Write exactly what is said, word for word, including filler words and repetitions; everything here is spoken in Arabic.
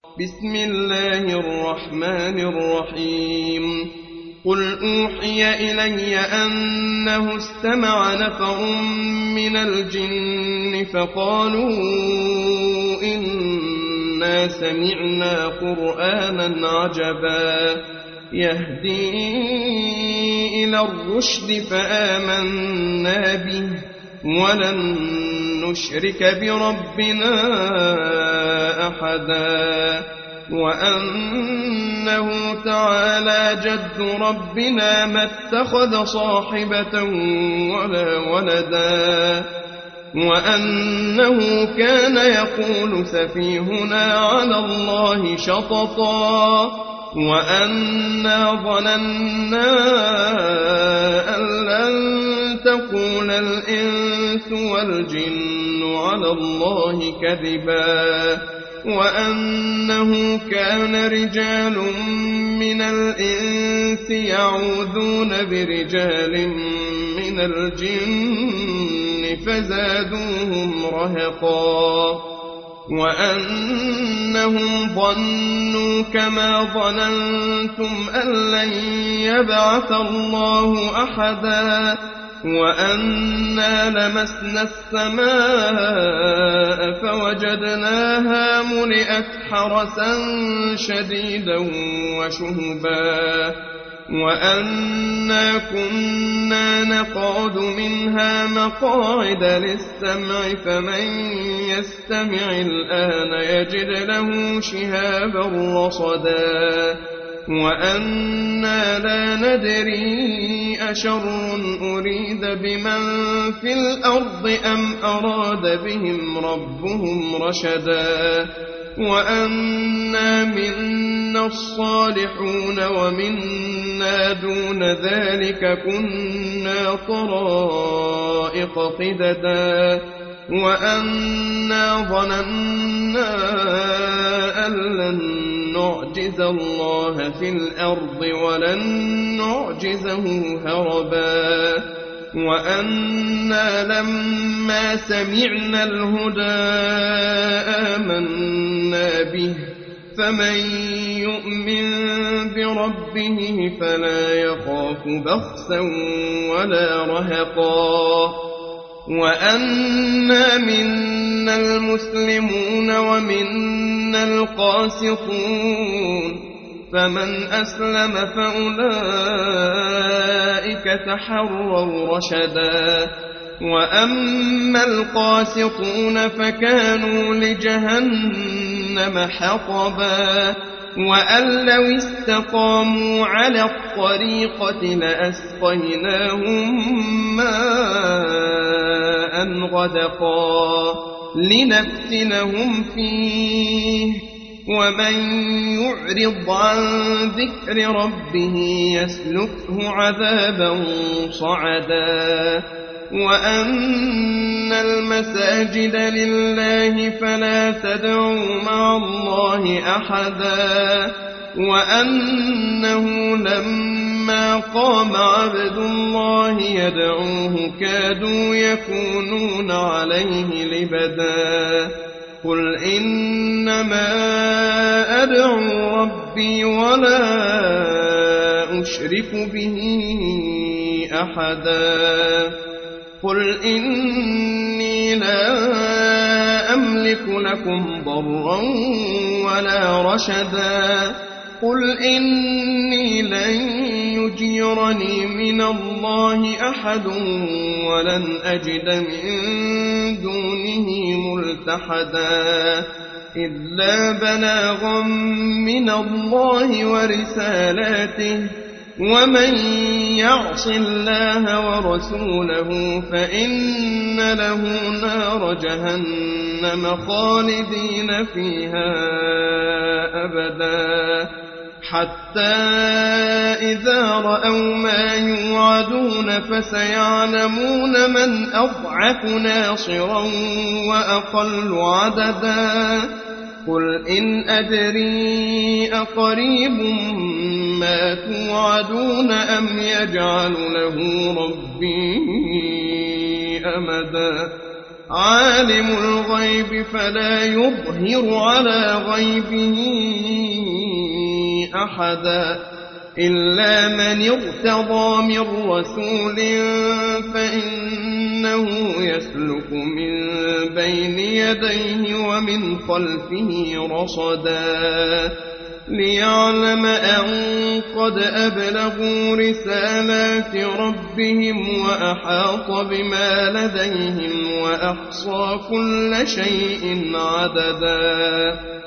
بسم الله الرحمن الرحيم قل أوحي إلي أنه استمع نفر من الجن فقالوا إنا سمعنا قرآنا عجبا يهدي إلى الرشد فآمنا به ولن نشرك بربنا أحدا وأنه تعالى جد ربنا ما اتخذ صاحبة ولا ولدا وأنه كان يقول سفيهنا على الله شططا وأنا ظننا أن لن تقول الإنس والجن على الله كذبا وأنه كان رجال من الإنس يعوذون برجال من الجن فزادوهم رهقا وأنهم ظنوا كما ظننتم أن لن يبعث الله أحدا وأنا لمسنا السماء فوجدناها ملئت حرسا شديدا وشهبا وأنا كنا نقعد منها مقاعد للسمع فمن يستمع الآن يجد له شهابا رصدا وأنا لا ندري أشر أريد بمن في الأرض أم أراد بهم ربهم رشدا وأنا منا الصالحون ومنا دون ذلك كنا طرائق قددا وأنا ظننا أن لن نعجز الله في الأرض ولن نعجزه هربا وأنا لما سمعنا الهدى آمنا به فمن يؤمن بربه فلا يخاف بخسا ولا رهقا وأنا منا المسلمون ومنا القاسطون فمن أسلم فأولئك تحروا رشدا وأما القاسطون فكانوا لجهنم حطبا وأن لو استقاموا على الطريقة لأسقيناهم ماء غدقا لنفتنهم فيه ومن يعرض عن ذكر ربه يسلكه عذابا صعدا وأن المساجد لله فلا تدعوا مع الله أحدا وأنه لما قام عبد الله يدعوه كادوا يكونون عليه لبدا قل إنما أدعو ربي ولا أشرك به أحدا قل إني لا أملك لكم ضرا ولا رشدا قل إني لن يجيرني من الله أحد ولن أجد من دونه ملتحدا إلا بلاغا من الله ورسالاته ومن يعص الله ورسوله فإن له نار جهنم خالدين فيها أبدا حتى إذا رأوا ما يوعدون فسيعلمون من أضعف ناصرا وأقل عددا قل إن أدري أقريب ما توعدون أم يجعل له ربي أمدا عالم الغيب فلا يظهر على غيبه أحدا إلا من ارتضى من رسول فإنه يسلك من بين يديه ومن خلفه رصدا ليعلم أن قد أبلغوا رسالات ربهم وأحاط بما لديهم وأحصى كل شيء عددا